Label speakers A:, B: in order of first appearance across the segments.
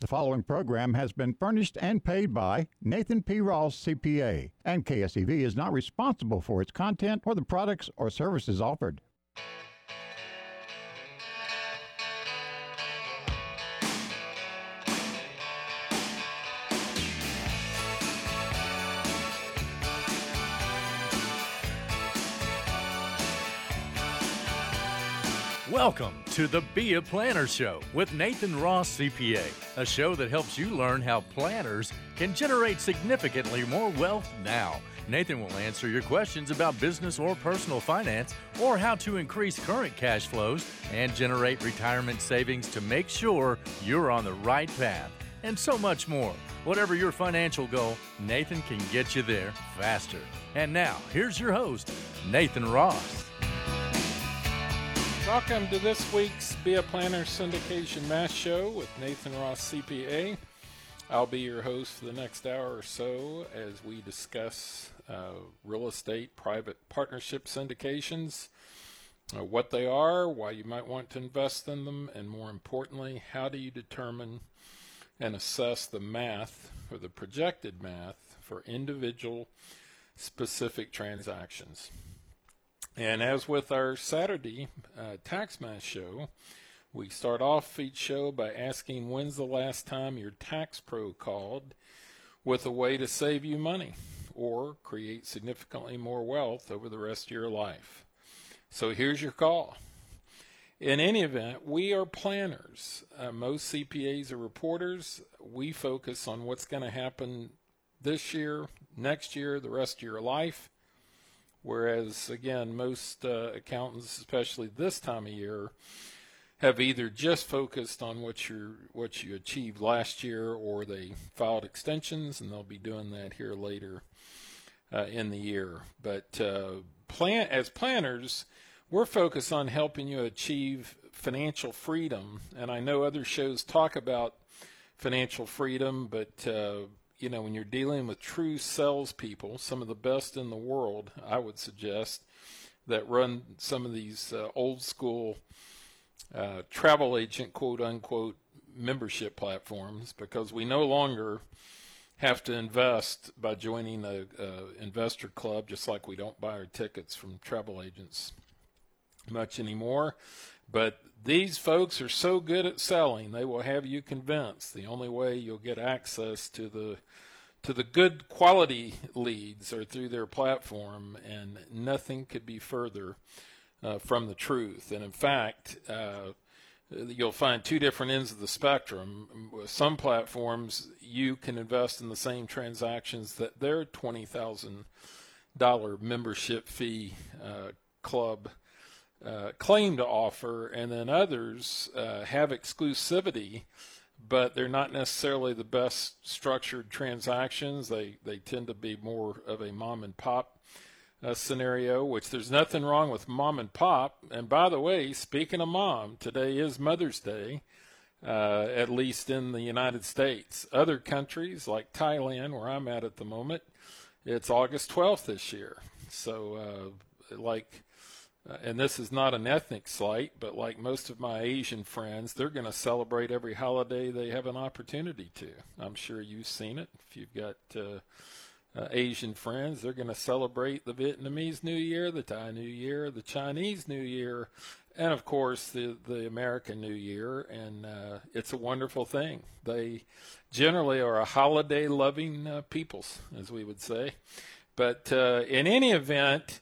A: The following program has been furnished and paid by Nathan P. Ross, CPA, and KSEV is not responsible for its content or the products or services offered.
B: Welcome to the Be a Planner Show with Nathan Ross, CPA, a show that helps you learn how planners can generate significantly more wealth now. Nathan will answer your questions about business or personal finance, or how to increase current cash flows and generate retirement savings to make sure you're on the right path, and so much more. Whatever your financial goal, Nathan can get you there faster. And now, here's your host, Nathan Ross.
C: Welcome to this week's Be a Planner Syndication Mass Show with Nathan Ross, CPA. I'll be your host for the next hour or so as we discuss real estate private partnership syndications, what they are, why you might want to invest in them, and more importantly, how do you determine and assess the math or the projected math for individual specific transactions. And as with our Saturday Tax Mass show, we start off each show by asking when's the last time your tax pro called with a way to save you money or create significantly more wealth over the rest of your life. So here's your call. In any event, we are planners. Most CPAs are reporters. We focus on what's going to happen this year, next year, the rest of your life. Whereas, again, most accountants, especially this time of year, have either just focused on what you achieved last year, or they filed extensions, and they'll be doing that here later in the year. But as planners, we're focused on helping you achieve financial freedom. And I know other shows talk about financial freedom, but when you're dealing with true salespeople, some of the best in the world, I would suggest, that run some of these old school travel agent, quote unquote, membership platforms, because we no longer have to invest by joining a investor club, just like we don't buy our tickets from travel agents much anymore. But these folks are so good at selling, they will have you convinced. The only way you'll get access to the good quality leads are through their platform, and nothing could be further from the truth. And in fact, you'll find two different ends of the spectrum. With some platforms, you can invest in the same transactions that their $20,000 membership fee club claim to offer, and then others have exclusivity, but they're not necessarily the best structured transactions. They tend to be more of a mom and pop scenario, which there's nothing wrong with mom and pop. And by the way, speaking of mom, today is Mother's Day, at least in the United States. Other countries like Thailand, where I'm at the moment, it's August 12th this year. So and this is not an ethnic slight, but like most of my Asian friends, they're going to celebrate every holiday they have an opportunity to. I'm sure you've seen it. If you've got Asian friends, they're going to celebrate the Vietnamese New Year, the Thai New Year, the Chinese New Year, and of course the American New Year. And it's a wonderful thing. They generally are a holiday-loving peoples, as we would say. But in any event,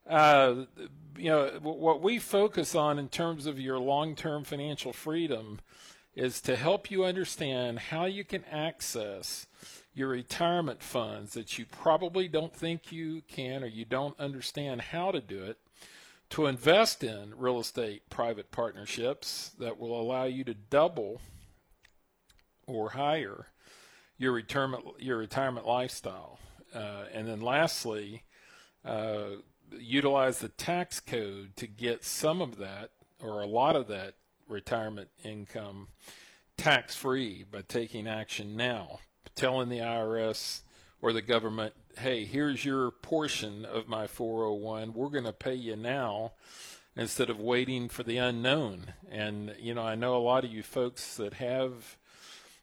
C: what we focus on in terms of your long-term financial freedom is to help you understand how you can access your retirement funds that you probably don't think you can, or you don't understand how to do it, to invest in real estate private partnerships that will allow you to double or higher your retirement lifestyle. And then lastly, utilize the tax code to get some of that, or a lot of that, retirement income tax-free by taking action now, telling the IRS or the government, hey, here's your portion of my 401. We're going to pay you now instead of waiting for the unknown. And, I know a lot of you folks that have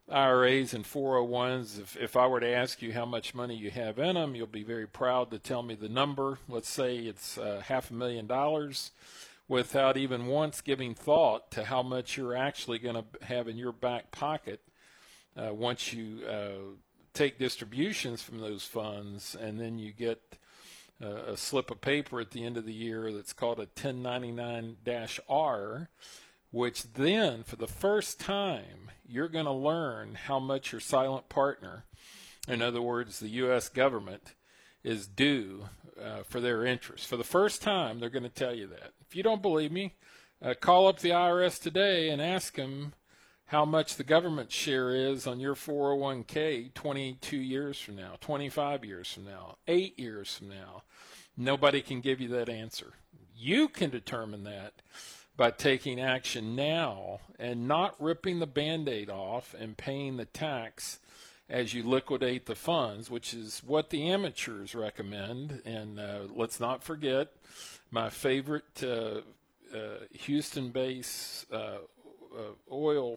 C: IRAs and 401s, if I were to ask you how much money you have in them, you'll be very proud to tell me the number. Let's say it's $500,000 without even once giving thought to how much you're actually going to have in your back pocket once you take distributions from those funds, and then you get a slip of paper at the end of the year that's called a 1099-R, which then, for the first time, you're going to learn how much your silent partner, in other words, the U.S. government, is due for their interest. For the first time, they're going to tell you that. If you don't believe me, call up the IRS today and ask them how much the government share is on your 401k 22 years from now, 25 years from now, 8 years from now. Nobody can give you that answer. You can determine that by taking action now and not ripping the Band-Aid off and paying the tax as you liquidate the funds, which is what the amateurs recommend. And let's not forget my favorite Houston-based oil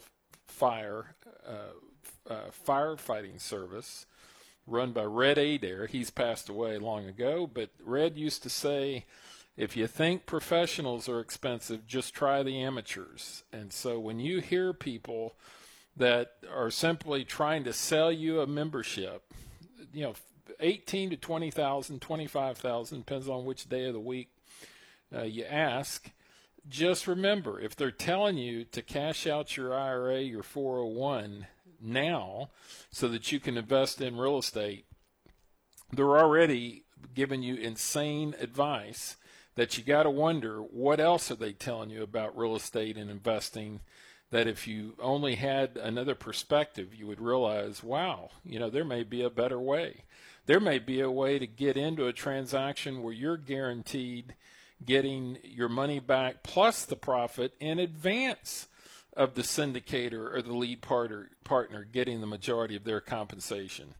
C: firefighting service run by Red Adair. He's passed away long ago, but Red used to say, if you think professionals are expensive, just try the amateurs. And so when you hear people that are simply trying to sell you a membership, you know, 18 to 20,000, 25,000, depends on which day of the week you ask. Just remember, if they're telling you to cash out your IRA, your 401 now so that you can invest in real estate, they're already giving you insane advice that you got to wonder, what else are they telling you about real estate and investing, that if you only had another perspective, you would realize, wow, you know, there may be a better way. There may be a way to get into a transaction where you're guaranteed getting your money back plus the profit in advance of the syndicator or the lead partner getting the majority of their compensation.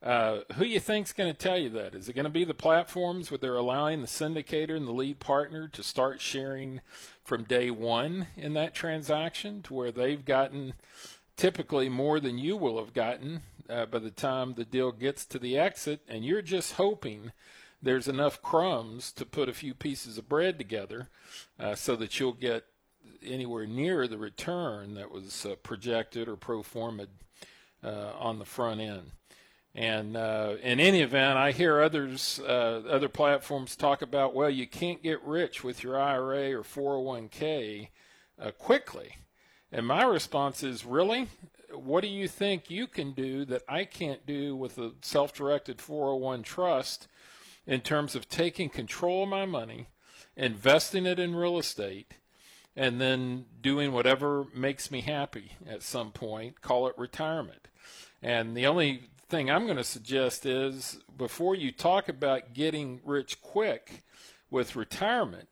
C: Who you think's going to tell you that? Is it going to be the platforms where they're allowing the syndicator and the lead partner to start sharing from day one in that transaction, to where they've gotten typically more than you will have gotten by the time the deal gets to the exit, and you're just hoping there's enough crumbs to put a few pieces of bread together so that you'll get anywhere near the return that was projected or pro forma'd on the front end. And in any event, I hear other platforms talk about, well, you can't get rich with your IRA or 401k quickly. And my response is, really? What do you think you can do that I can't do with a self-directed 401 trust in terms of taking control of my money, investing it in real estate, and then doing whatever makes me happy at some point, call it retirement? And the only thing I'm going to suggest is, before you talk about getting rich quick with retirement,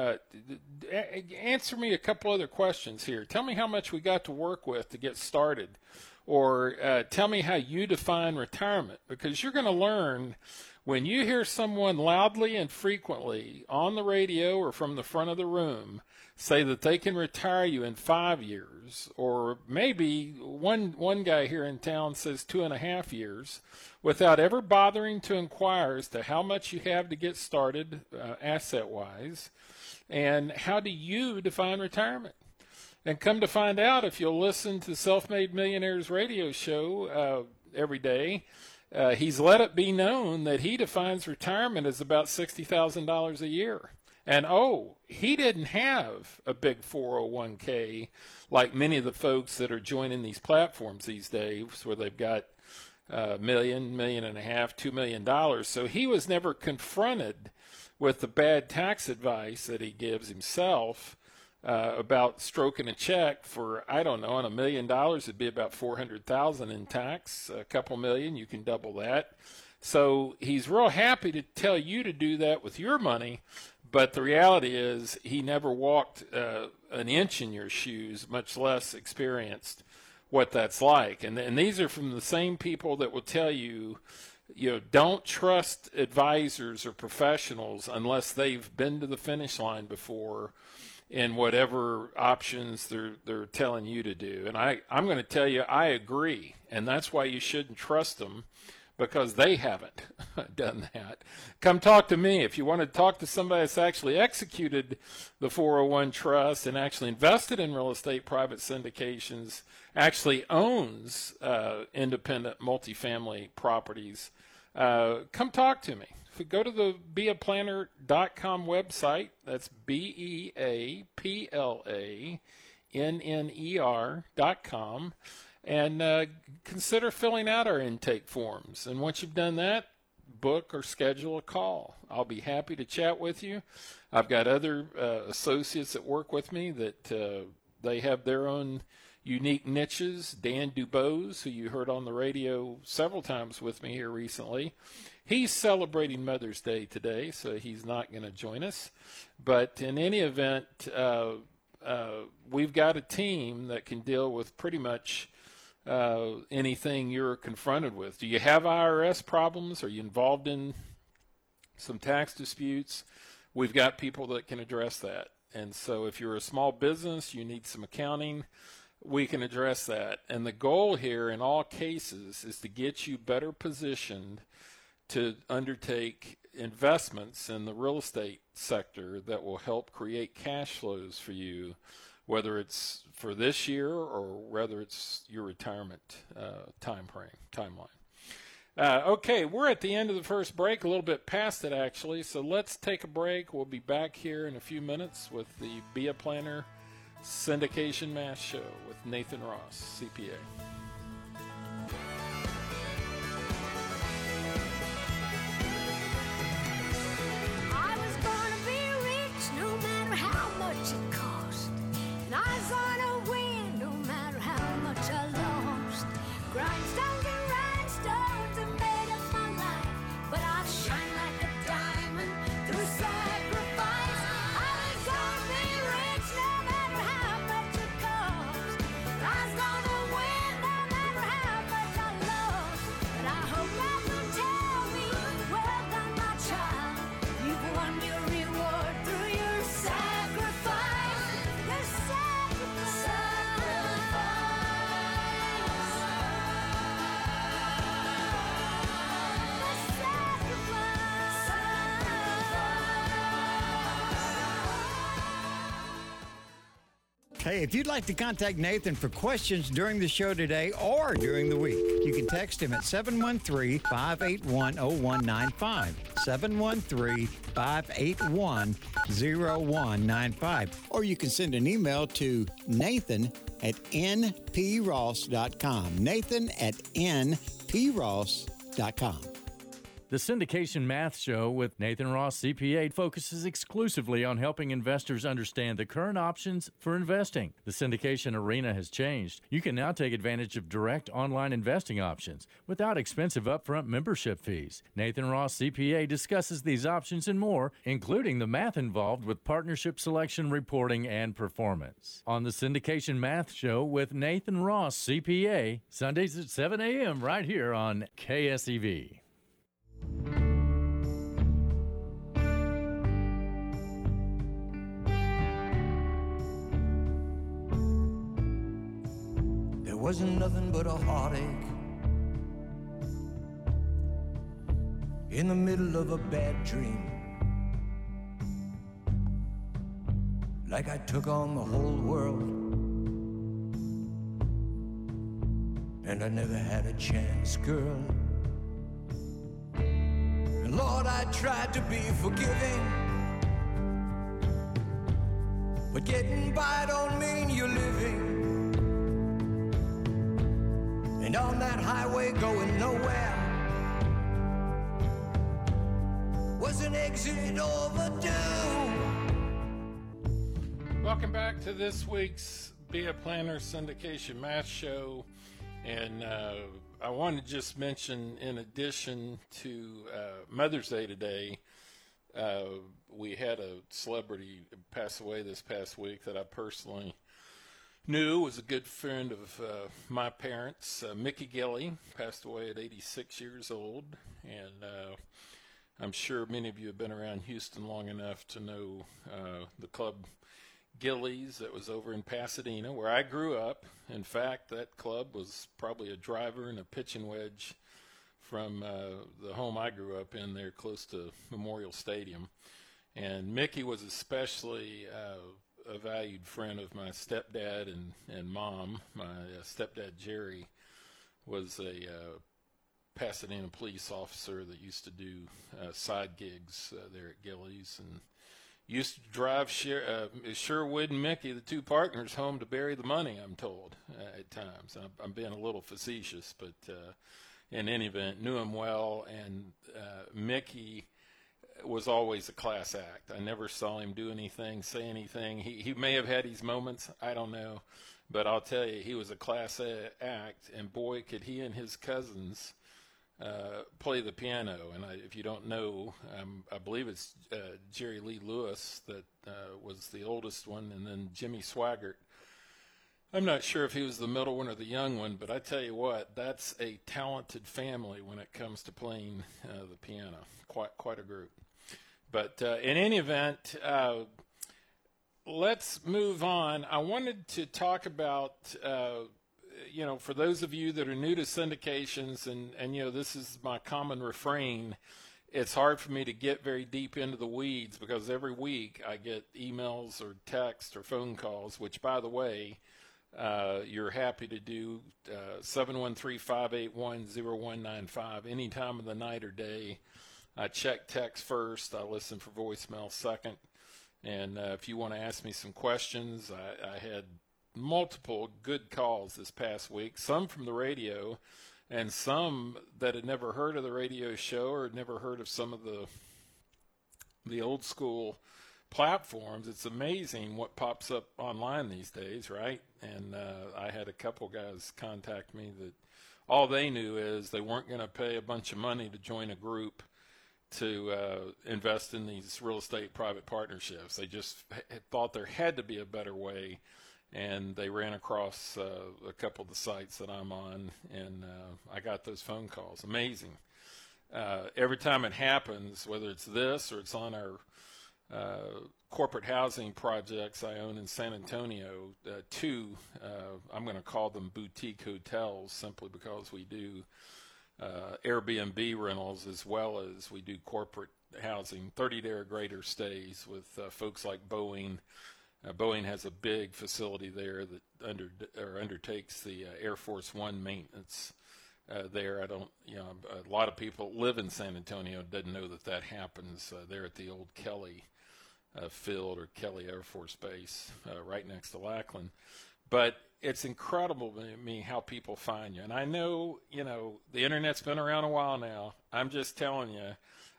C: answer me a couple other questions here. Tell me how much we got to work with to get started, or tell me how you define retirement, because you're going to learn when you hear someone loudly and frequently on the radio or from the front of the room say that they can retire you in 5 years, or maybe one guy here in town says 2.5 years, without ever bothering to inquire as to how much you have to get started asset-wise, and how do you define retirement. And come to find out, if you'll listen to Self-Made Millionaires radio show every day, he's let it be known that he defines retirement as about $60,000 a year. And, he didn't have a big 401k like many of the folks that are joining these platforms these days, where they've got $1 million, $1.5 million, $2 million. So he was never confronted with the bad tax advice that he gives himself about stroking a check for, I don't know, on $1 million, it'd be about $400,000 in tax. A couple million, you can double that. So he's real happy to tell you to do that with your money, but the reality is he never walked an inch in your shoes, much less experienced what that's like. And these are from the same people that will tell you, don't trust advisors or professionals unless they've been to the finish line before in whatever options they're telling you to do. And I'm going to tell you, I agree. And that's why you shouldn't trust them, because they haven't done that. Come talk to me. If you want to talk to somebody that's actually executed the 401 trust and actually invested in real estate private syndications, actually owns independent multifamily properties, come talk to me. If you go to the beaplanner.com website, that's beaplanner.com, and consider filling out our intake forms. And once you've done that, book or schedule a call. I'll be happy to chat with you. I've got other associates that work with me that they have their own unique niches. Dan Dubose, who you heard on the radio several times with me here recently, he's celebrating Mother's Day today, so he's not going to join us. But in any event, we've got a team that can deal with pretty much anything you're confronted with. Do you have IRS problems? Are you involved in some tax disputes? We've got people that can address that. And so if you're a small business, you need some accounting, we can address that. And the goal here in all cases is to get you better positioned to undertake investments in the real estate sector that will help create cash flows for you, whether it's for this year or whether it's your retirement timeline. Okay, we're at the end of the first break, a little bit past it actually, so let's take a break. We'll be back here in a few minutes with the Be a Planner Syndication Mass Show with Nathan Ross, CPA.
D: I was gonna be rich no matter how much it cost. And I was gonna win no matter how much I lost. Grindstones and rhinestones are made of my life, but I shine like a diamond through sacrifice. I was gonna be rich no matter how much it cost. I was gonna win no matter how much I lost. But I hope God will tell me, well done, my child. You've won your reward through your sacrifice. Your
A: Hey, if you'd like to contact Nathan for questions during the show today or during the week, you can text him at 713-581-0195, 713-581-0195, or you can send an email to nathan@npross.com, nathan@npross.com.
B: The Syndication Math Show with Nathan Ross, CPA, focuses exclusively on helping investors understand the current options for investing. The syndication arena has changed. You can now take advantage of direct online investing options without expensive upfront membership fees. Nathan Ross, CPA, discusses these options and more, including the math involved with partnership selection, reporting, and performance. On the Syndication Math Show with Nathan Ross, CPA, Sundays at 7 a.m. right here on KSEV.
E: There wasn't nothing but a heartache in the middle of a bad dream. Like I took on the whole world and I never had a chance, girl. And Lord, I tried to be forgiving, but getting by don't mean you're living. And on that highway going nowhere was an exit overdue.
C: Welcome back to this week's Be a Planner Syndication Math Show. And I want to just mention, in addition to Mother's Day today, we had a celebrity pass away this past week that I personally knew, was a good friend of my parents. Mickey Gilley passed away at 86 years old, and I'm sure many of you have been around Houston long enough to know the club Gillies that was over in Pasadena, where I grew up. In fact, that club was probably a driver and a pitching wedge from the home I grew up in there close to Memorial Stadium. And Mickey was especially a valued friend of my stepdad and mom. My stepdad, Jerry, was a Pasadena police officer that used to do side gigs there at Gillies, and used to drive Sherwood and Mickey, the two partners, home to bury the money, I'm told, at times. I'm being a little facetious, but in any event, knew him well, and Mickey was always a class act. I never saw him do anything, say anything. He may have had his moments, I don't know, but I'll tell you, he was a class act, and boy, could he and his cousins play the piano. And if you don't know, I believe it's Jerry Lee Lewis that was the oldest one, and then Jimmy Swaggart. I'm not sure if he was the middle one or the young one, but I tell you what, that's a talented family when it comes to playing the piano. Quite a group. But in any event, let's move on. I wanted to talk about, for those of you that are new to syndications, and this is my common refrain, it's hard for me to get very deep into the weeds because every week I get emails or text or phone calls, which, by the way, you're happy to do 713-581-0195 any time of the night or day. I check text first. I listen for voicemail second. And if you want to ask me some questions, I had multiple good calls this past week, some from the radio and some that had never heard of the radio show or had never heard of some of the old school platforms. It's amazing what pops up online these days, right? And I had a couple guys contact me that all they knew is they weren't going to pay a bunch of money to join a group to invest in these real estate private partnerships. They just thought there had to be a better way, and they ran across a couple of the sites that I'm on, and I got those phone calls. Amazing. Every time it happens, whether it's this or it's on our corporate housing projects I own in San Antonio, two, I'm going to call them boutique hotels simply because we do Airbnb rentals as well as we do corporate housing, 30-day or greater stays with folks like Boeing. Boeing has a big facility there that undertakes the Air Force One maintenance there. A lot of people live in San Antonio didn't know that happens there at the old Kelly field or Kelly Air Force Base right next to Lackland. But it's incredible to me how people find you. And I know, the internet's been around a while now. I'm just telling you,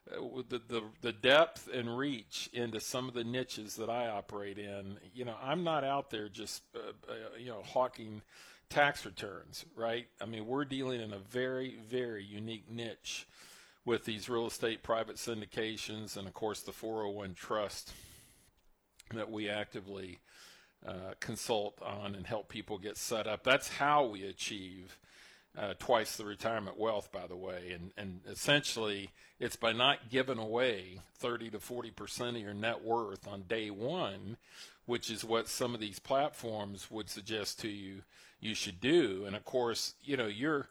C: the depth and reach into some of the niches that I operate in, I'm not out there just, hawking tax returns, right? I mean, we're dealing in a very, very unique niche with these real estate private syndications and, of course, the 401 trust that we actively consult on and help people get set up. That's how we achieve twice the retirement wealth, by the way. And essentially, it's by not giving away 30 to 40% of your net worth on day one, which is what some of these platforms would suggest to you should do. And of course, you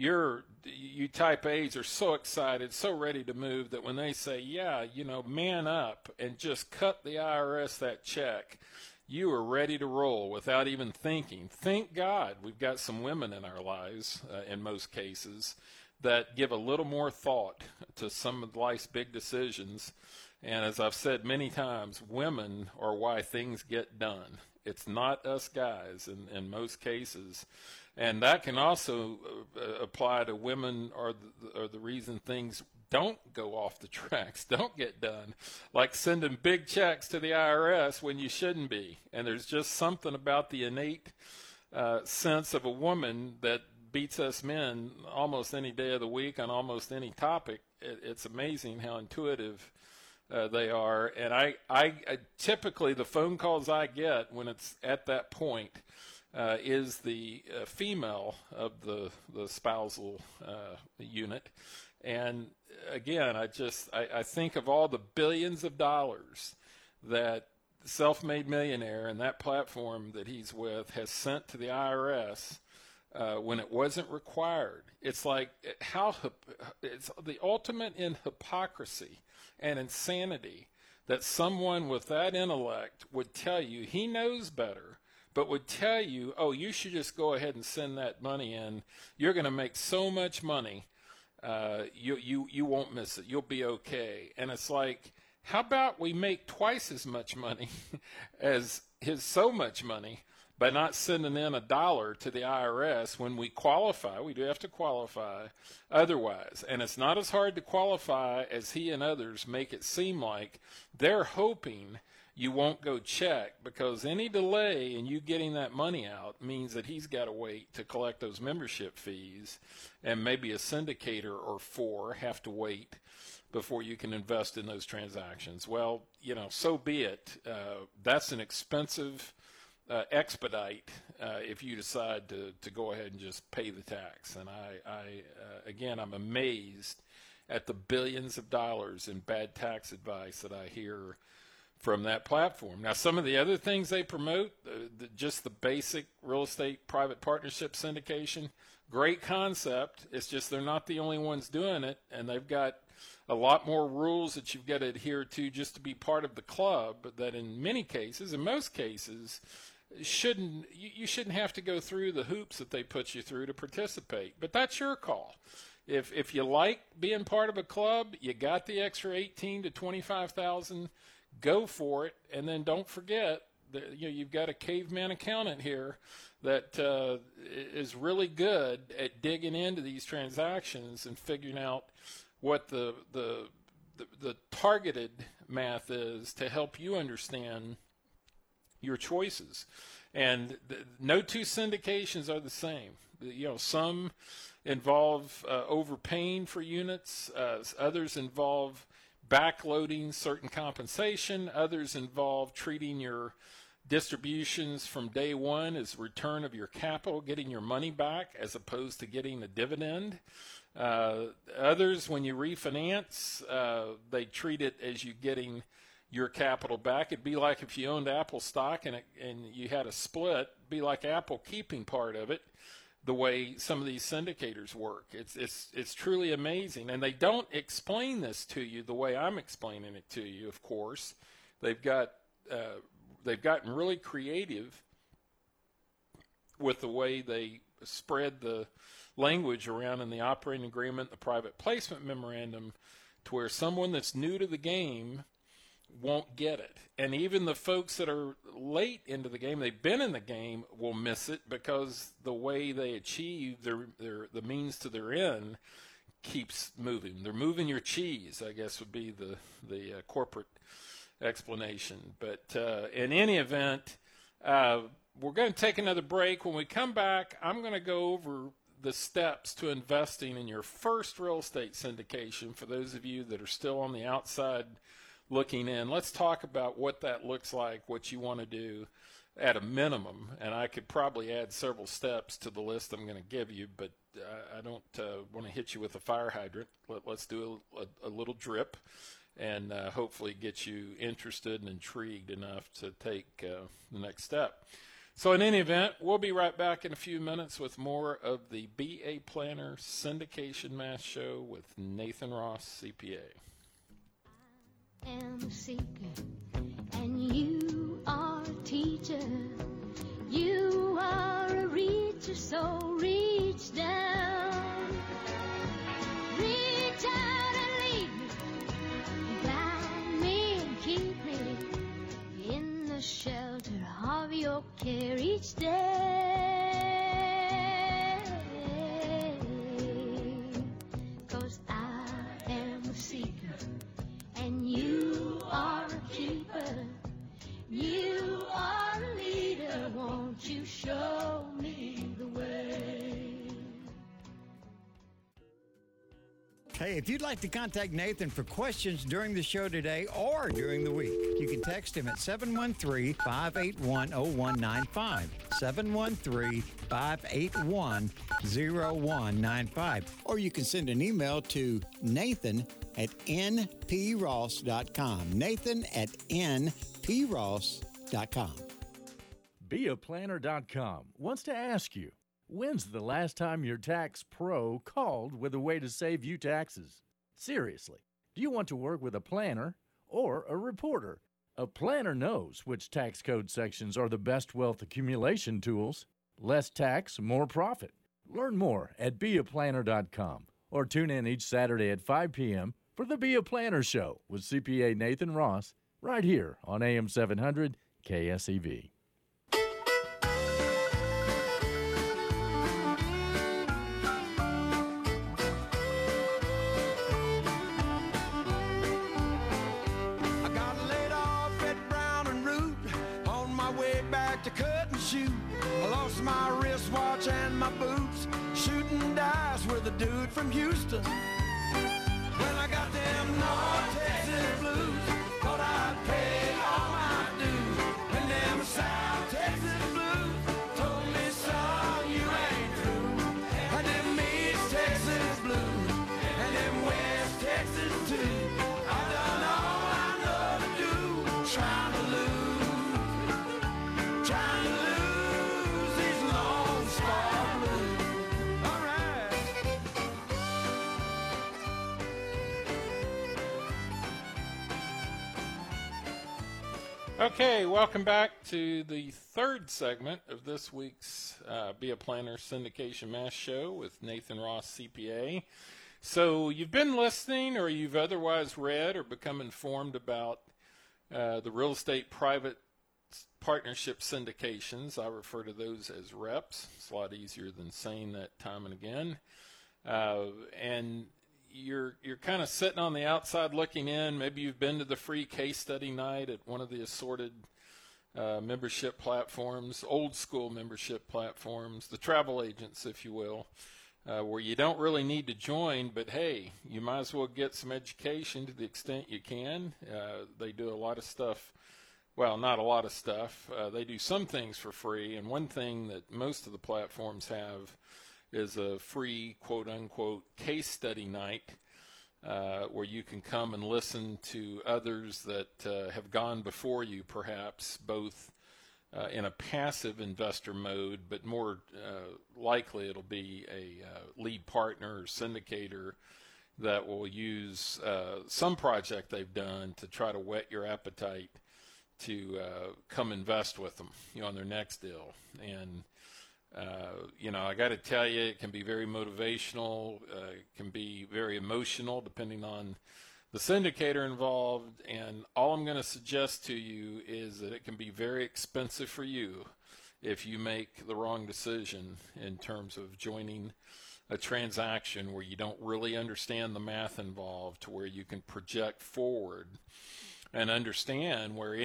C: type A's are so excited, so ready to move that when they say, man up and just cut the IRS that check, you are ready to roll without even thinking. Thank God we've got some women in our lives, in most cases, that give a little more thought to some of life's big decisions. And as I've said many times, women are why things get done. It's not us guys in most cases. And that can also apply to women are the reason things don't go off the tracks, don't get done, like sending big checks to the IRS when you shouldn't be. And there's just something about the innate sense of a woman that beats us men almost any day of the week on almost any topic. It's amazing how intuitive they are. And I typically, the phone calls I get when it's at that point is the female of the spousal unit. And again, I think of all the billions of dollars that self-made millionaire, and that platform that he's with has sent to the IRS when it wasn't required. It's like it's the ultimate in hypocrisy and insanity that someone with that intellect would tell you he knows better, but would tell you, oh, you should just go ahead and send that money in. You're going to make so much money, you won't miss it. You'll be okay. And it's like, how about we make twice as much money as his so much money by not sending in $1 to the IRS when we qualify? We do have to qualify otherwise. And it's not as hard to qualify as he and others make it seem like. They're hoping you won't go check, because any delay in you getting that money out means that he's got to wait to collect those membership fees, and maybe a syndicator or four have to wait before you can invest in those transactions. Well, so be it. That's an expensive expedite if you decide to go ahead and just pay the tax. And again, I'm amazed at the billions of dollars in bad tax advice that I hear from that platform. Now, some of the other things they promote, just the basic real estate private partnership syndication, great concept. It's just they're not the only ones doing it, and they've got a lot more rules that you've got to adhere to just to be part of the club, that in most cases, you shouldn't have to go through the hoops that they put you through to participate. But that's your call. If you like being part of a club, you got the extra $18,000 to $25,000, go for it. And then don't forget that you've got a caveman accountant here that is really good at digging into these transactions and figuring out what the targeted math is to help you understand your choices. And no two syndications are the same. Some involve overpaying for units, others involve backloading certain compensation, others involve treating your distributions from day one as return of your capital, getting your money back as opposed to getting a dividend. Others, when you refinance, they treat it as you getting your capital back. It'd be like if you owned Apple stock and you had a split. It'd be like Apple keeping part of it, the way some of these syndicators work. It's truly amazing, and they don't explain this to you the way I'm explaining it to you. Of course, they've gotten really creative with the way they spread the language around in the operating agreement, the private placement memorandum, to where someone that's new to the game won't get it. And even the folks that are late into the game, they've been in the game, will miss it because the way they achieve the means to their end keeps moving. They're moving your cheese, I guess would be the corporate explanation. But in any event, we're going to take another break. When we come back, I'm going to go over the steps to investing in your first real estate syndication for those of you that are still on the outside looking in. Let's talk about what that looks like, what you want to do at a minimum. And I could probably add several steps to the list I'm going to give you, but I don't want to hit you with a fire hydrant. Let's do a little drip and hopefully get you interested and intrigued enough to take the next step. So in any event, we'll be right back in a few minutes with more of the BA Planner Syndication Math Show with Nathan Ross, CPA.
D: I am a seeker, and you are a teacher. You are a reacher, so reach down. Reach out and lead me, guide me and keep me in the shelter of your care each day. 'Cause I am a seeker, and you are a keeper. You are a leader. Won't you show me the way?
A: Hey, if you'd like to contact Nathan for questions during the show today or during the week, you can text him at 713-581-0195, 713-581-0195, or you can send an email to Nathan at npross.com, Nathan at npross.com.
F: PRoss.com.
B: BeAPlanner.com wants to ask you, when's the last time your tax pro called with a way to save you taxes? Seriously, do you want to work with a planner or a reporter? A planner knows which tax code sections are the best wealth accumulation tools. Less tax, more profit. Learn more at BeAPlanner.com or tune in each Saturday at 5 p.m. for the Be a Planner Show with CPA Nathan Ross right here on AM 700 KSEV.
E: I got laid off at Brown and Root on my way back to cut and shoot. I lost my wristwatch and my boots shooting dice with a dude from Houston. When I got them North Texas blues, thought I'd pay all my dues. When them South Texas blues told me, son, you ain't through. And them East Texas blues and them West Texas too. I've done all I know to do, trying to lose these Lone Star blues. All right.
C: Okay, welcome back to the third segment of this week's Be a Planner Syndication Mass Show with Nathan Ross, CPA. So you've been listening, or you've otherwise read or become informed about the real estate private partnership syndications. I refer to those as reps. It's a lot easier than saying that time and again. And you're kind of sitting on the outside looking in. Maybe you've been to the free case study night at one of the assorted membership platforms, old school membership platforms, the travel agents, if you will, where you don't really need to join, but hey, you might as well get some education to the extent you can. They do a lot of stuff. Well, not a lot of stuff. They do some things for free, and one thing that most of the platforms have is a free quote-unquote case study night where you can come and listen to others that have gone before you, perhaps both in a passive investor mode, but more likely it'll be a lead partner or syndicator that will use some project they've done to try to whet your appetite to come invest with them, on their next deal. And I got to tell you, it can be very motivational, it can be very emotional depending on the syndicator involved, and all I'm going to suggest to you is that it can be very expensive for you if you make the wrong decision in terms of joining a transaction where you don't really understand the math involved, to where you can project forward and understand where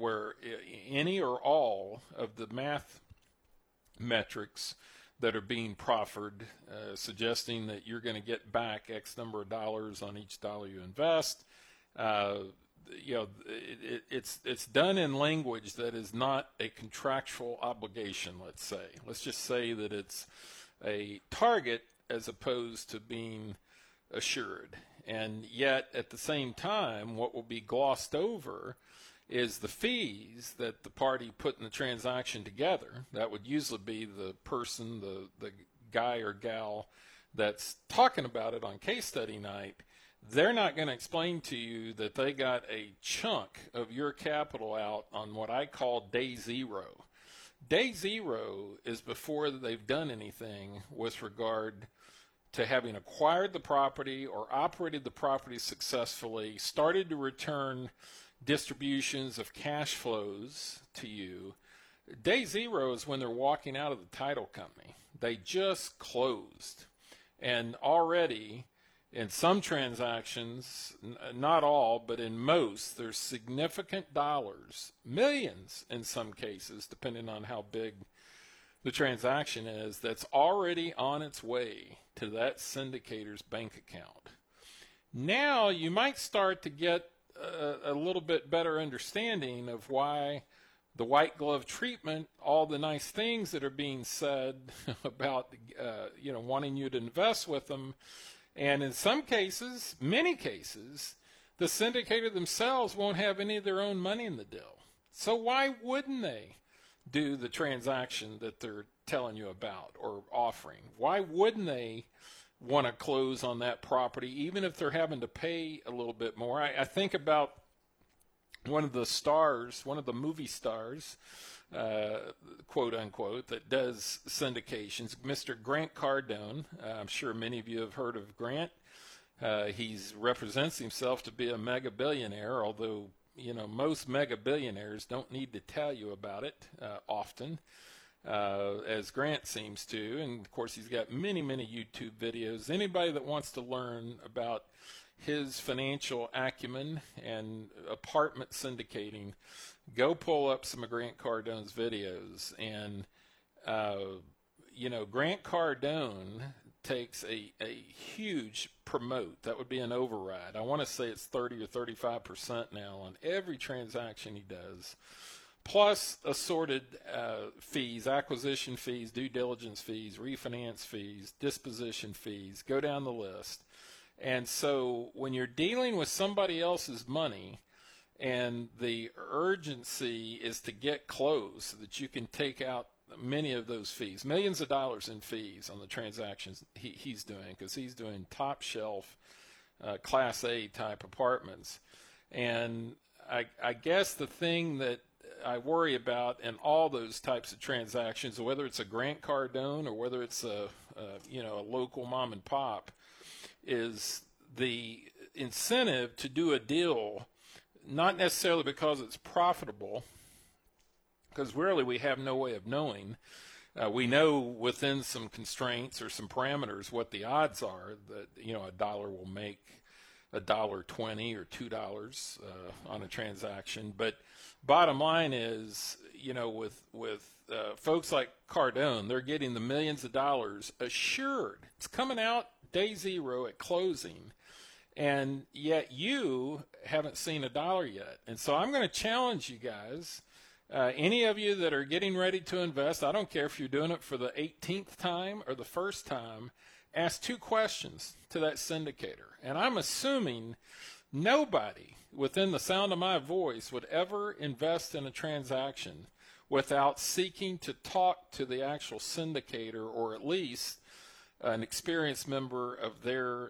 C: any or all of the math metrics that are being proffered, suggesting that you're going to get back X number of dollars on each dollar you invest. It's done in language that is not a contractual obligation, let's say. Let's just say that it's a target as opposed to being assured. And yet, at the same time, what will be glossed over is the fees that the party put in the transaction together. That would usually be the person, the guy or gal that's talking about it on case study night. They're not going to explain to you that they got a chunk of your capital out on what I call day zero. Day zero is before they've done anything with regard to having acquired the property or operated the property successfully, started to return distributions of cash flows to you. Day zero is when they're walking out of the title company. They just closed. And already in some transactions, not all, but in most, there's significant dollars, millions in some cases, depending on how big the transaction is, that's already on its way to that syndicator's bank account. Now you might start to get a little bit better understanding of why the white glove treatment, all the nice things that are being said about, wanting you to invest with them. And in some cases, many cases, the syndicator themselves won't have any of their own money in the deal. So why wouldn't they do the transaction that they're telling you about or offering? Why wouldn't they want to close on that property, even if they're having to pay a little bit more? I think about one of the movie stars, quote unquote, that does syndications, Mr. Grant Cardone. I'm sure many of you have heard of Grant. He represents himself to be a mega billionaire, although, most mega billionaires don't need to tell you about it often, as Grant seems to. And of course, he's got many, many YouTube videos. Anybody that wants to learn about his financial acumen and apartment syndicating, go pull up some of Grant Cardone's videos. And, Grant Cardone takes a huge promote. That would be an override. I want to say it's 30 or 35% now on every transaction he does, plus assorted fees, acquisition fees, due diligence fees, refinance fees, disposition fees, go down the list. And so when you're dealing with somebody else's money and the urgency is to get close so that you can take out many of those fees, millions of dollars in fees on the transactions he's doing, because he's doing top shelf Class A type apartments. And I guess the thing that I worry about in all those types of transactions, whether it's a Grant Cardone or whether it's a local mom and pop, is the incentive to do a deal, not necessarily because it's profitable, because really we have no way of knowing. We know within some constraints or some parameters what the odds are that, a dollar will make $1.20 or $2 on a transaction. But bottom line is, with folks like Cardone, they're getting the millions of dollars assured. It's coming out day zero at closing, and yet you haven't seen $1 yet. And so I'm going to challenge you guys, any of you that are getting ready to invest, I don't care if you're doing it for the 18th time or the first time, ask 2 questions to that syndicator. And I'm assuming nobody within the sound of my voice would ever invest in a transaction without seeking to talk to the actual syndicator, or at least an experienced member of their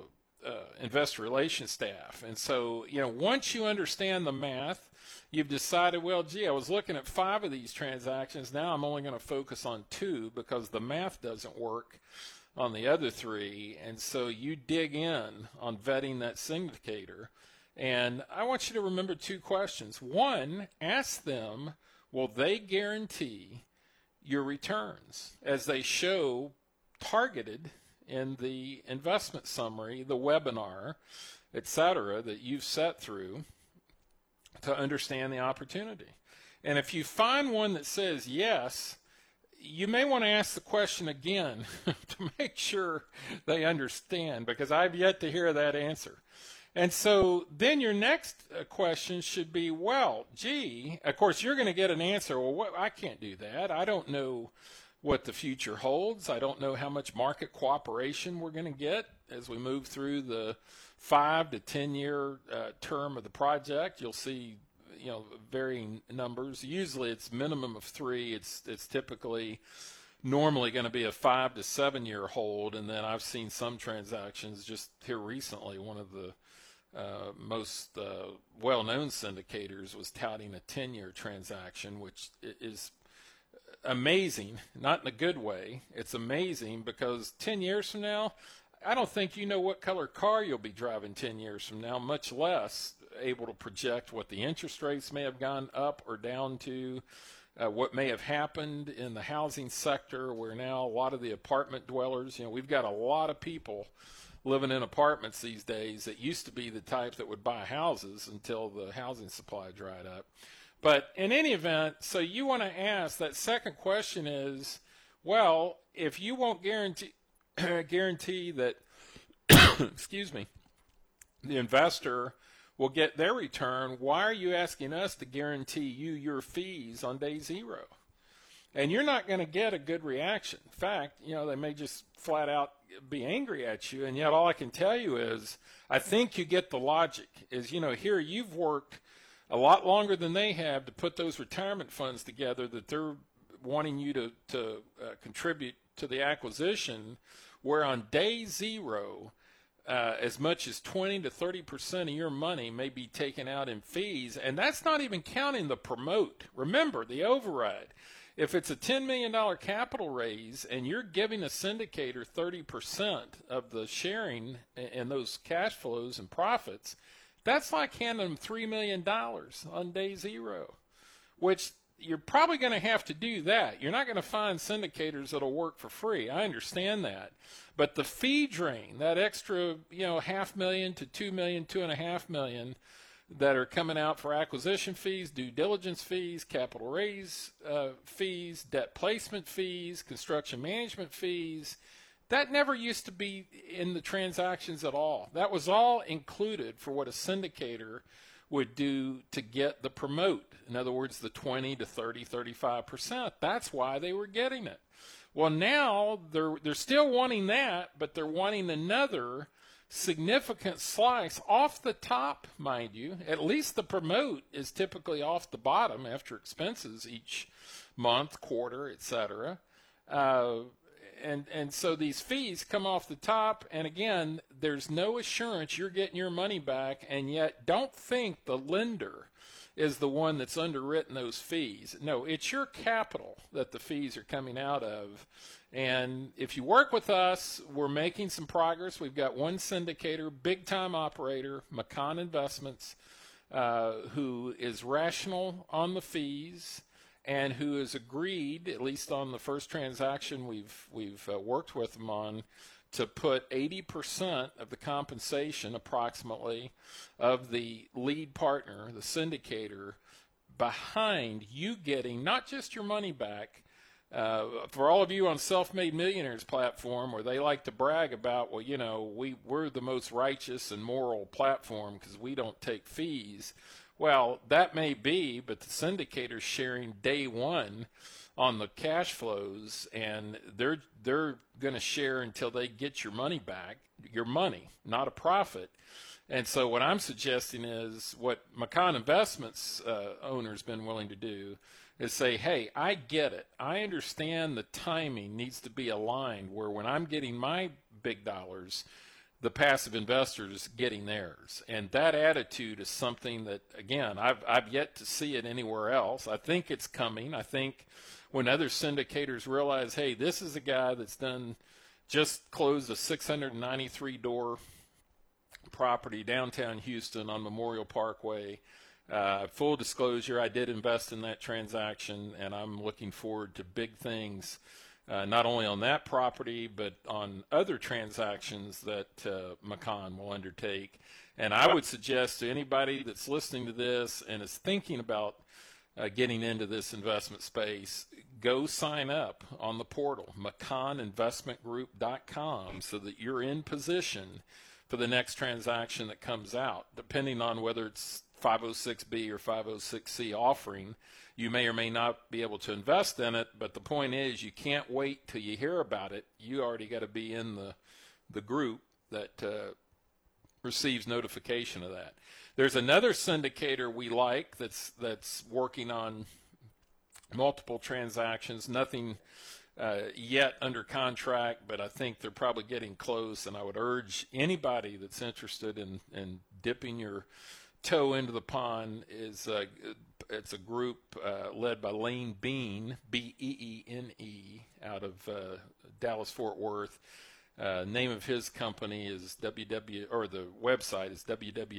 C: investor relations staff. And so, once you understand the math, you've decided, well, gee, I was looking at 5 of these transactions. Now I'm only going to focus on 2 because the math doesn't work on the other 3. And so you dig in on vetting that syndicator. And I want you to remember 2 questions. 1, ask them, will they guarantee your returns as they show targeted in the investment summary, the webinar, etc., that you've set through to understand the opportunity? And if you find one that says yes, you may want to ask the question again to make sure they understand, because I've yet to hear that answer. And so then your next question should be, well, gee, of course you're going to get an answer. Well, I can't do that. I don't know what the future holds. I don't know how much market cooperation we're going to get as we move through the 5 to 10 year term of the project. You'll see, varying numbers. Usually it's minimum of 3. It's typically normally going to be a 5 to 7 year hold. And then I've seen some transactions just here recently. One of the most well-known syndicators was touting a 10-year transaction, which is amazing, not in a good way. It's amazing because 10 years from now, I don't think you know what color car you'll be driving 10 years from now, much less able to project what the interest rates may have gone up or down to, what may have happened in the housing sector, where now a lot of the apartment dwellers, we've got a lot of people living in apartments these days that used to be the type that would buy houses until the housing supply dried up. But in any event, so you want to ask, that second question is, well, if you won't guarantee that, excuse me, the investor will get their return, why are you asking us to guarantee you your fees on day 0? And you're not going to get a good reaction. In fact, they may just flat out be angry at you. And yet all I can tell you is, I think you get the logic is, here you've worked a lot longer than they have to put those retirement funds together that they're wanting you to contribute to the acquisition, where on day zero, as much as 20 to 30% of your money may be taken out in fees, and that's not even counting the promote. Remember, the override. If it's a $10 million capital raise and you're giving a syndicator 30% of the sharing in those cash flows and profits, that's like handing them $3 million on day zero, which you're probably going to have to do that. You're not going to find syndicators that'll work for free. I understand that. But the fee drain, that extra, $500,000 to $2 million, $2.5 million that are coming out for acquisition fees, due diligence fees, capital raise fees, debt placement fees, construction management fees, that never used to be in the transactions at all. That was all included for what a syndicator would do to get the promote. In other words, the 20 to 30, 35%. That's why they were getting it. Well, now they're still wanting that, but they're wanting another significant slice off the top, mind you. At least the promote is typically off the bottom after expenses each month, quarter, etc. And so these fees come off the top, and again, there's no assurance you're getting your money back, and yet don't think the lender is the one that's underwritten those fees. No, it's your capital that the fees are coming out of. And if you work with us, we're making some progress. We've got one syndicator, big-time operator, Macon Investments, who is rational on the fees and who has agreed, at least on the first transaction we've worked with them on, to put 80% of the compensation, approximately, of the lead partner, the syndicator, behind you getting not just your money back. For all of you on Self-Made Millionaires platform, where they like to brag about, well, we're the most righteous and moral platform because we don't take fees. Well, that may be, but the syndicator's sharing day one on the cash flows, and they're going to share until they get your money back, your money, not a profit. And so what I'm suggesting is what Macon Investments owner's been willing to do is say, hey, I get it. I understand the timing needs to be aligned where when I'm getting my big dollars, the passive investors getting theirs. And that attitude is something that, again, I've yet to see it anywhere else. I think it's coming. I think when other syndicators realize, hey, this is a guy that's just closed a 693-door property downtown Houston on Memorial Parkway. Full disclosure, I did invest in that transaction, and I'm looking forward to big things, not only on that property, but on other transactions that Macon will undertake. And I would suggest to anybody that's listening to this and is thinking about getting into this investment space, go sign up on the portal, MaconInvestmentGroup.com, so that you're in position for the next transaction that comes out. Depending on whether it's 506B or 506C offering, you may or may not be able to invest in it, but the point is you can't wait till you hear about it. You already got to be in the group that receives notification of that. There's another syndicator we like that's working on multiple transactions, nothing yet under contract, but I think they're probably getting close, and I would urge anybody that's interested in dipping your toe into the pond. It's a group led by Lane Beene, Beene, out of Dallas Fort Worth. Name of his company is the website is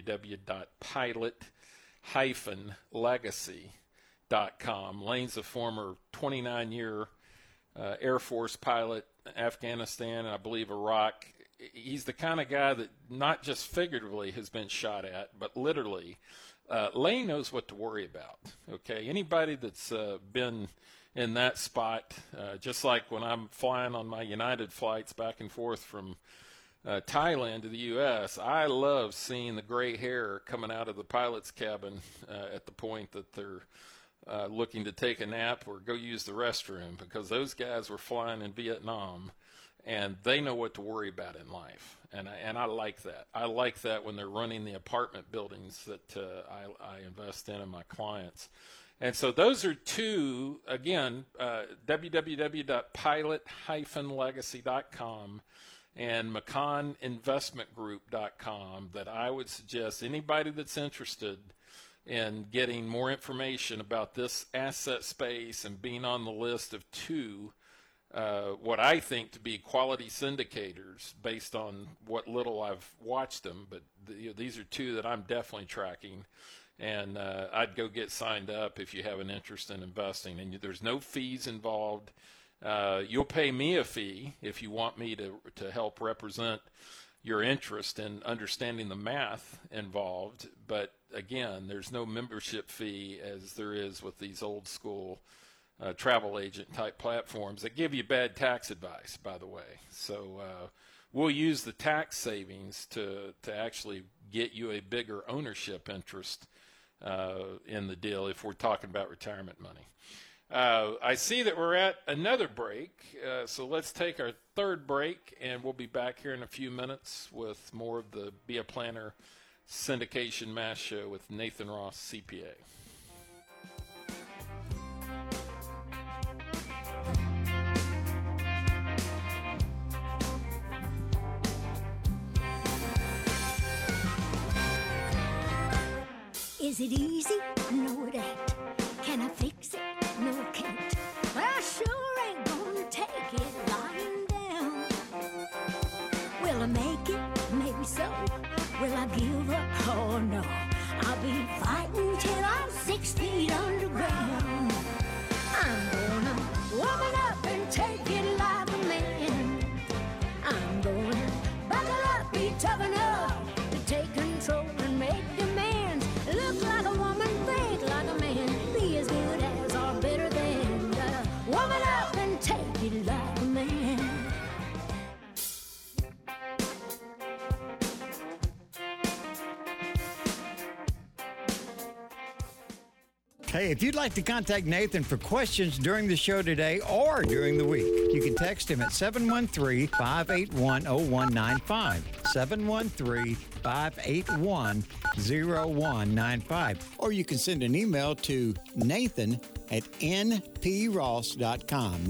C: www.pilot-legacy.com. Lane's a former 29-year Air Force pilot, Afghanistan, and I believe Iraq. He's the kind of guy that not just figuratively has been shot at, but literally. Lane knows what to worry about. Okay, anybody that's been in that spot, just like when I'm flying on my United flights back and forth from Thailand to the U.S., I love seeing the gray hair coming out of the pilot's cabin at the point that they're looking to take a nap or go use the restroom, because those guys were flying in Vietnam. and they know what to worry about in life. And I like that. I like that when they're running the apartment buildings that I invest in my clients. And so those are two, again, www.pilot-legacy.com and McConnInvestmentGroup.com, that I would suggest anybody that's interested in getting more information about this asset space and being on the list of two, what I think to be quality syndicators based on what little I've watched them, but these are two that I'm definitely tracking. And I'd go get signed up if you have an interest in investing. And there's no fees involved. You'll pay me a fee if you want me to help represent your interest in understanding the math involved. But again, there's no membership fee as there is with these old school travel agent type platforms that give you bad tax advice, by the way. So we'll use the tax savings to actually get you a bigger ownership interest in the deal if we're talking about retirement money. I see that we're at another break, so let's take our third break, and we'll be back here in a few minutes with more of the Be a Planner Syndication Mass Show with Nathan Ross, CPA.
D: Is it easy? No, it ain't. Can I fix it? No, I can't. Well, I sure ain't gonna take it lying down. Will I make it? Maybe so. Will I give up? Oh, no. I'll be fighting till I'm 6 feet underground. I'm gonna woman up and take it like a man. I'm gonna buckle up, be tough enough to take control and make demands. Look like a woman, think like a man, be as good as or better than. Gotta woman up and take it like a man.
A: Hey, if you'd like to contact Nathan for questions during the show today or during the week, you can text him at 713-581-0195, 713-581-0195, or you can send an email to nathan@npross.com,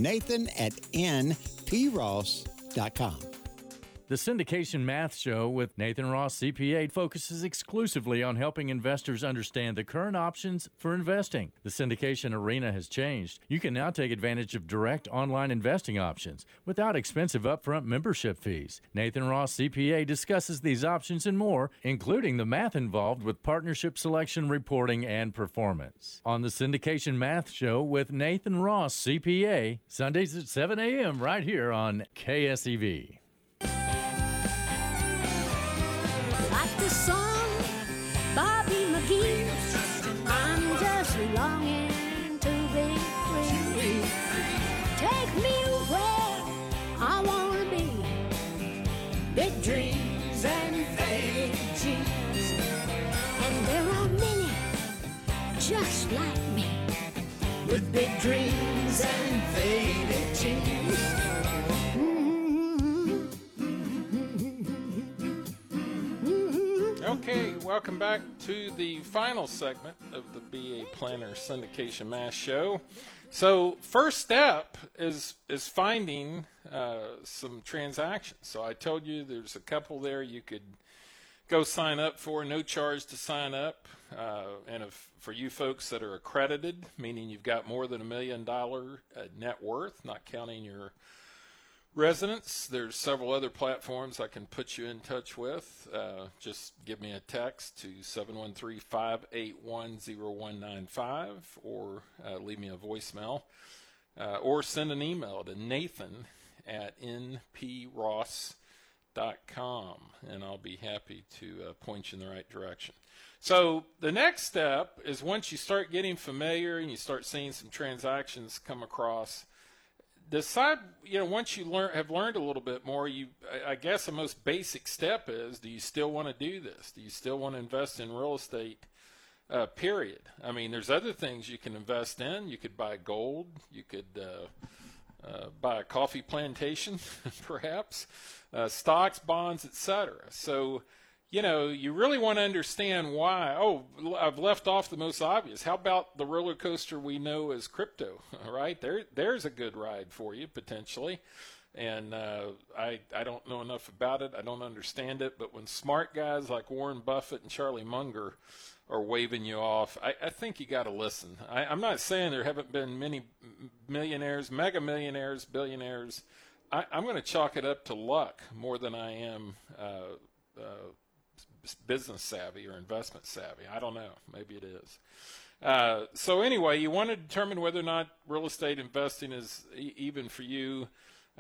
A: nathan@npross.com.
B: The Syndication Math Show with Nathan Ross, CPA, focuses exclusively on helping investors understand the current options for investing. The syndication arena has changed. You can now take advantage of direct online investing options without expensive upfront membership fees. Nathan Ross, CPA, discusses these options and more, including the math involved with partnership selection, reporting, and performance. On the Syndication Math Show with Nathan Ross, CPA, Sundays at 7 a.m. right here on KSEV.
D: Like the song, Bobby McGee, I'm just longing to be free. Take me where I want to be. Big dreams and faded dreams. And there are many just like me, with big dreams and faded dreams.
C: Okay, welcome back to the final segment of the Be a Planner Syndication Mass Show. So first step is finding some transactions. So I told you there's a couple there you could go sign up for, no charge to sign up. And for you folks that are accredited, meaning you've got more than $1 million net worth, not counting your residents, there's several other platforms I can put you in touch with. Just give me a text to 713-581-0195 or leave me a voicemail or send an email to nathan@npross.com and I'll be happy to point you in the right direction. So the next step is once you start getting familiar and you start seeing some transactions come across, decide, once you have learned a little bit more, I guess the most basic step is, do you still want to do this? Do you still want to invest in real estate, period? I mean, there's other things you can invest in. You could buy gold. You could buy a coffee plantation, perhaps, stocks, bonds, etc. So, you really want to understand why. Oh, I've left off the most obvious. How about the roller coaster we know as crypto? All right, there's a good ride for you potentially. And I don't know enough about it. I don't understand it. But when smart guys like Warren Buffett and Charlie Munger are waving you off, I think you got to listen. I'm not saying there haven't been many millionaires, mega millionaires, billionaires. I'm going to chalk it up to luck more than I am business savvy or investment savvy. I don't know. Maybe it is. So anyway, you want to determine whether or not real estate investing is even for you.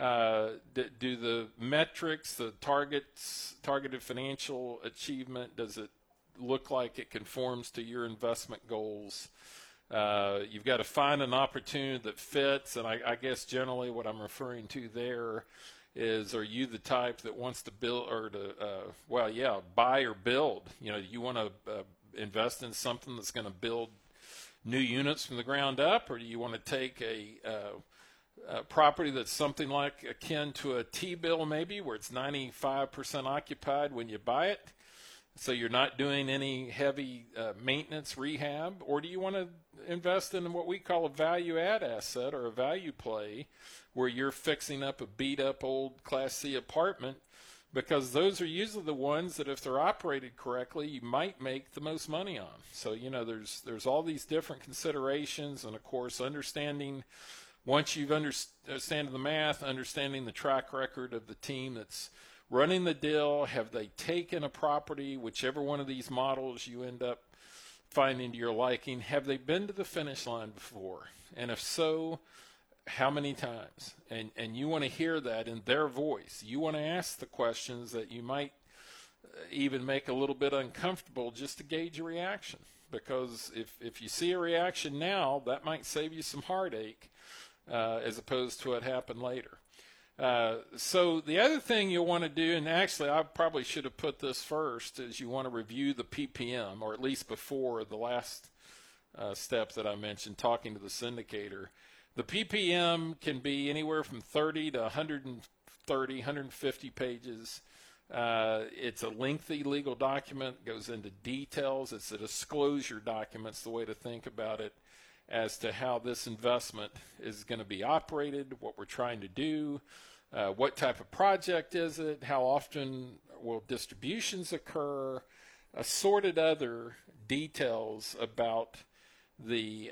C: Do the metrics, the targeted financial achievement, does it look like it conforms to your investment goals? You've got to find an opportunity that fits, and I guess generally what I'm referring to there is, are you the type that wants to build or to, buy or build? You want to invest in something that's going to build new units from the ground up, or do you want to take a property that's something like akin to a T-bill maybe, where it's 95% occupied when you buy it, so you're not doing any heavy maintenance rehab? Or do you want to invest in what we call a value add asset or a value play, where you're fixing up a beat up old Class C apartment, because those are usually the ones that, if they're operated correctly, you might make the most money on. So there's all these different considerations, and of course understanding, once you've understand the math, understanding the track record of the team that's running the deal. Have they taken a property, whichever one of these models you end up finding to your liking, have they been to the finish line before? And if so, how many times? And you want to hear that in their voice. You want to ask the questions that you might even make a little bit uncomfortable, just to gauge a reaction. Because if you see a reaction now, that might save you some heartache, as opposed to what happened later. So the other thing you'll want to do, and actually I probably should have put this first, is you want to review the PPM, or at least before the last step that I mentioned, talking to the syndicator. The PPM can be anywhere from 30 to 130, 150 pages. It's a lengthy legal document, goes into details. It's a disclosure document, it's the way to think about it, as to how this investment is going to be operated, what we're trying to do, what type of project is it, how often will distributions occur, assorted other details about the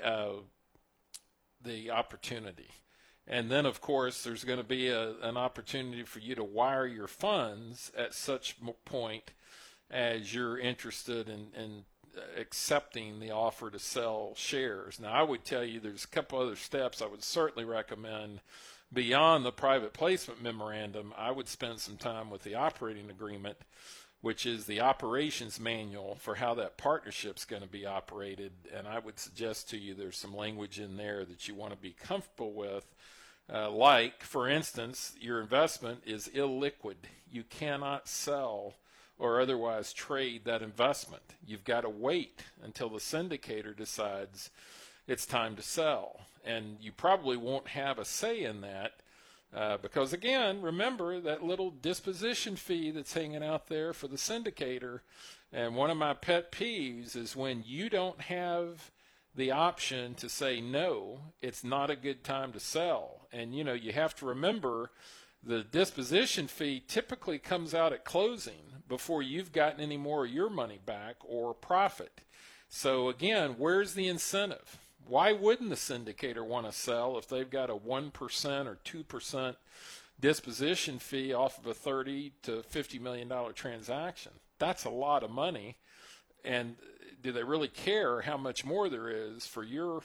C: opportunity. And then, of course, there's going to be an opportunity for you to wire your funds at such point as you're interested in accepting the offer to sell shares. Now, I would tell you there's a couple other steps I would certainly recommend beyond the private placement memorandum. I would spend some time with the operating agreement, which is the operations manual for how that partnership's going to be operated. And I would suggest to you there's some language in there that you want to be comfortable with. Like, for instance, your investment is illiquid. You cannot sell or otherwise trade that investment. You've got to wait until the syndicator decides it's time to sell. And you probably won't have a say in that because, again, remember that little disposition fee that's hanging out there for the syndicator. And one of my pet peeves is when you don't have the option to say no, it's not a good time to sell. And, you have to remember the disposition fee typically comes out at closing before you've gotten any more of your money back or profit. So again, where's the incentive? Why wouldn't the syndicator want to sell if they've got a 1% or 2% disposition fee off of a $30 to $50 million transaction? That's a lot of money. And do they really care how much more there is for your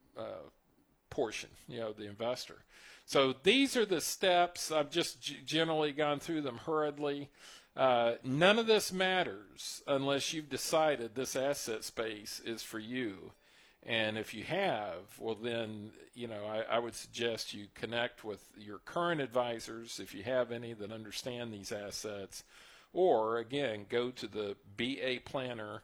C: portion, the investor? So these are the steps. I've just generally gone through them hurriedly. None of this matters unless you've decided this asset space is for you. And if you have, well then, I would suggest you connect with your current advisors, if you have any that understand these assets, or again, go to the baplanner.com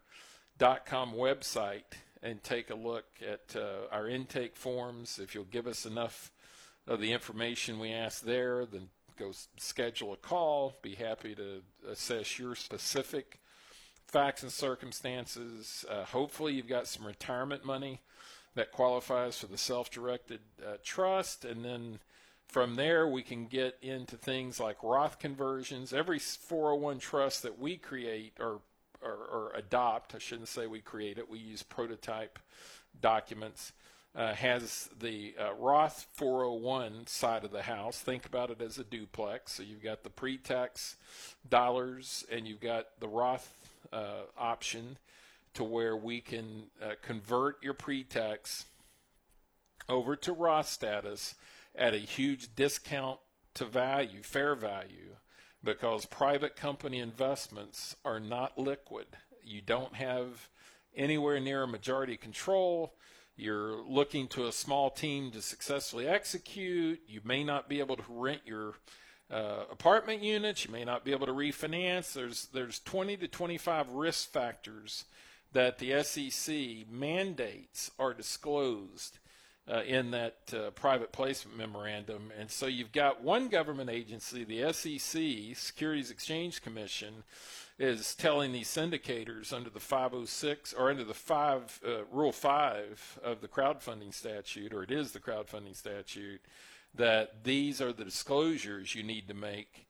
C: website and take a look at our intake forms. If you'll give us enough of the information we ask there, then go schedule a call. Be happy to assess your specific facts and circumstances. Hopefully you've got some retirement money that qualifies for the self-directed trust, and then from there we can get into things like Roth conversions. Every 401 trust that we create or adopt, I shouldn't say we create it, we use prototype documents, has the Roth 401 side of the house. Think about it as a duplex. So you've got the pre-tax dollars and you've got the Roth option, to where we can convert your pre-tax over to Roth status at a huge discount to value, fair value, because private company investments are not liquid. You don't have anywhere near a majority control. You're looking to a small team to successfully execute. You may not be able to rent your apartment units. You may not be able to refinance. There's 20 to 25 risk factors that the SEC mandates are disclosed in that private placement memorandum. And so you've got one government agency, the SEC, Securities Exchange Commission, is telling these syndicators under the 506 or under the Rule 5 of the crowdfunding statute, or it is the crowdfunding statute, that these are the disclosures you need to make.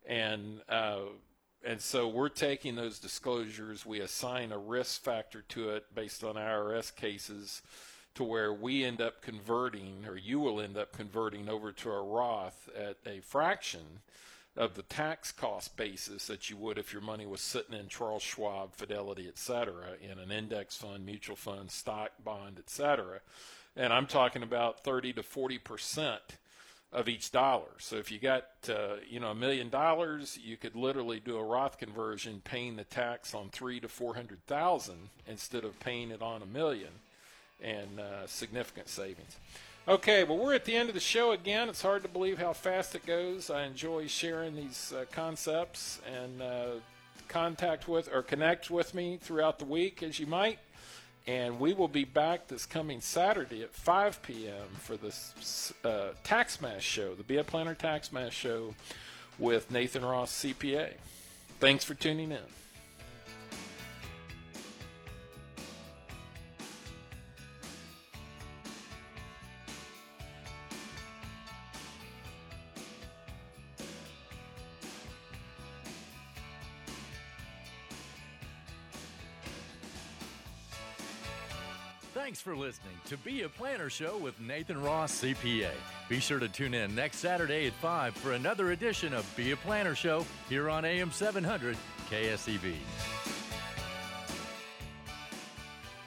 C: And so we're taking those disclosures, we assign a risk factor to it based on IRS cases, to where we end up converting, or you will end up converting over to a Roth at a fraction of the tax cost basis that you would if your money was sitting in Charles Schwab, Fidelity, etc., in an index fund, mutual fund, stock, bond, etc. And I'm talking about 30 to 40% of each dollar. So if you got $1 million, you could literally do a Roth conversion, paying the tax on $300,000 to $400,000 instead of paying it on $1 million, and significant savings. Okay, well, we're at the end of the show again. It's hard to believe how fast it goes. I enjoy sharing these concepts, and connect with me throughout the week as you might. And we will be back this coming Saturday at 5 p.m. for this Tax Mash Show, the Be a Planner Tax Mash Show with Nathan Ross, CPA. Thanks for tuning in.
B: Thanks for listening to Be a Planner Show with Nathan Ross, CPA. Be sure to tune in next Saturday at 5 for another edition of Be a Planner Show here on AM 700 KSEV.